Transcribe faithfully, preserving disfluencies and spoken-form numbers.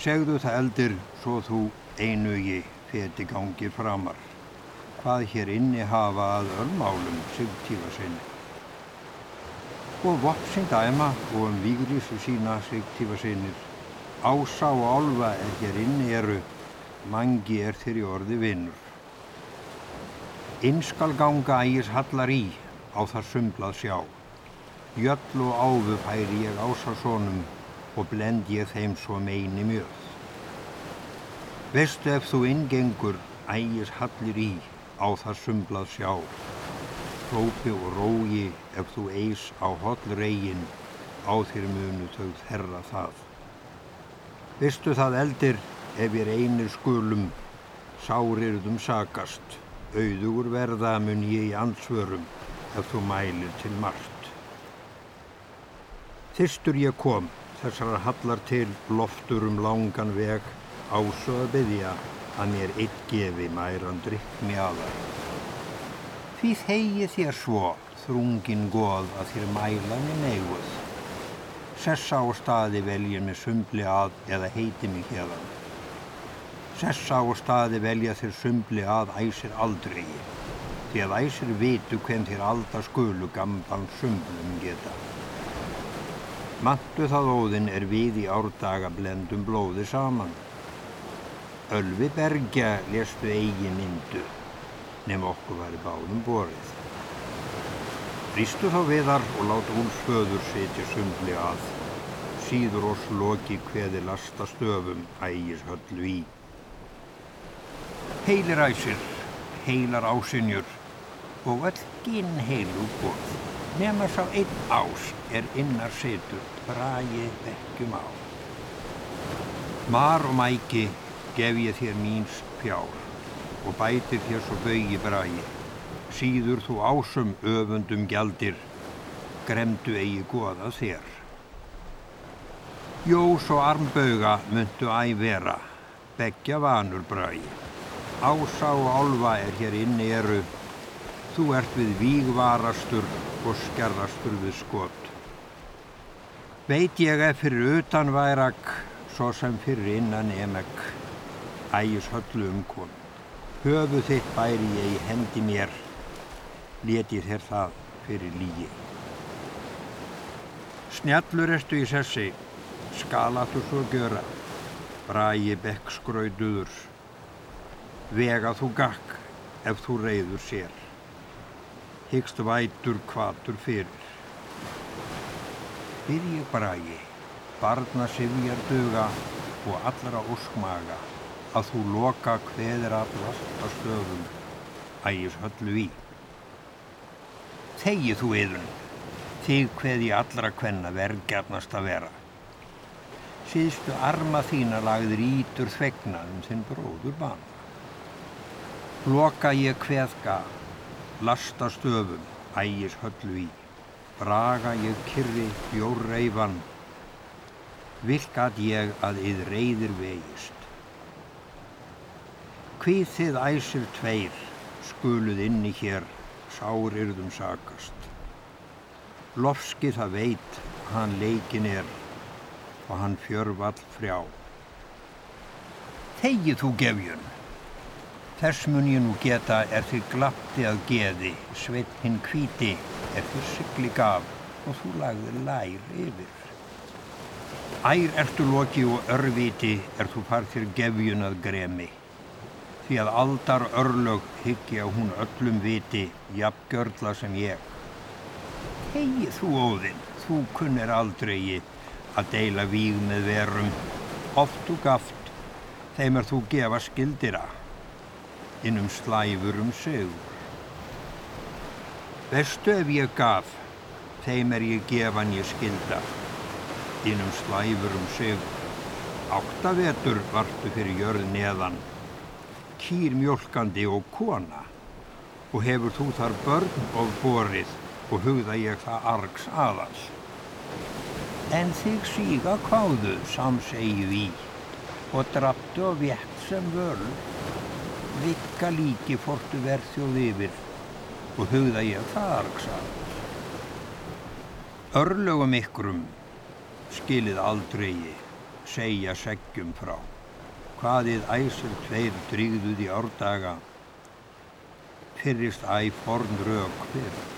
Segðu það eldir, svo þú einugi feti gangir framar, hvað hér inni hafa að örmálum Sigtífa sinni. Og vopsin dæma og um vígrísu sína Sigtífa sinnir, Ása og Álfa er hér inni eru, mangi er þér í orði vinur. Inn skal ganga ægis hallar í, á það sumblað sjá, jöll og áfu færi ég Ása sonum, og blend ég þeim svo meini mjöð. Veistu ef þú inngengur ægis hallir í, á það sumblað sjá, hrópi og rógi ef þú eis á holl regin, á þér munu þau þerra það. Veistu það eldir, ef ég einir skulum, sárirðum sakast, auðugur verða mun ég í ansvörum, ef þú mælir til margt. Þyrstur ég kom, þessar hallar til loftur um langan veg, Ásu að biðja að mér einn gefi mæran drykkni aðar. Því þegi þér svo, þrungin goð að þér mæla mig neiguð. Sessa á staði velja með sumbli að eða heiti mig hérðan. Sessa á staði velja þér sumbli að æsir aldrei, því að æsir vitu hvem þér alda skulu gamban sumblum geta. Mantu það óðinn er við í árdaga blendum blóði saman. Ölvi bergja lestu eigi myndu, nema okkur væri báðum borið. Rístu þá viðar og lát úlfsföður sitja sumbli að, síður oss loki kveði lasta stöfum ægis höllu í. Heilir æsir, heilar ásinjur, og öll ginn heilu borð, nema sá einn ás er innar situr, bragi bekkjum á. Mar og mæki gef ég þér míns fjár, og bætir þér svo baugi bragi, síður þú ásum öfundum gjaldir, gremdu eigi goða þér. Jós og armbauga muntu æ vera, beggja vanur bragi, Ása og Álfa er hér inni eru, þú ert við vígvarastur og skerrastur við skot. Veit ég ef fyrir utan værak, svo sem fyrir innan emek, ægis höllu umkom. Höfuð þitt bæri ég í hendi mér, lét ég þér það fyrir lígi. Snjallur ertu í sessi, skalatu svo gjöra, bragi bekk skrauduður, vega þú gakk ef þú reiður sér, hyggst vætur hvatur fyrir. Byrji bragi, barna sifjar duga og allra óskmaga, að þú loka kveðir af lasta stöðum, ægis höllu í. Þegi þú yðun, þig kveði allra kvenna vergjarnast að vera. Síðstu arma þína lagðir ítur þvegna um þinn bróður bana. Loka ég kveðga, lasta stöfum, ægis höllu í. Braga ég kyrri bjórreifan, vilkat ég að yð reiðir vegist. Hví þið æsir tveir, skuluð inni hér, sárirðum sakast. Lofski það veit, hann leikin er, og hann fjörvall frjá. Þegi þú gefjun, þess mun ég nú geta er þig glappti að geði, sveinn hinn hvíti, er þér sigli gaf, og þú lagðir lær yfir. Ær ertu loki og örviti, er þú far þér gefjun að gremi, því að aldar örlög hyggja hún öllum viti, jafngjörla sem ég. Þegi þú óðinn, þú kunnir aldrei að deila víg með verum, oft og gaft, þeim er þú gefa skildira, innum slæfur um sigur. Veistu ef ég gaf, þeim er ég gefan ég skilda, innum slæfur um sigur. Átta vetur vartu fyrir jörð neðan, kýr mjólkandi og kona, og hefur þú þar börn og borið, og hugða ég það args aðals. En þig síga kváðu samsegju í, og draptu og vétt sem völ, vikka líki fortu verðjóð yfir, og hugða ég það args aðals. Örlögum ykkrum skilið aldrei, segja seggjum frá. Hvaðið æsir tveir drýgðuð í árdaga, fyrrist æ forn rök fyrr.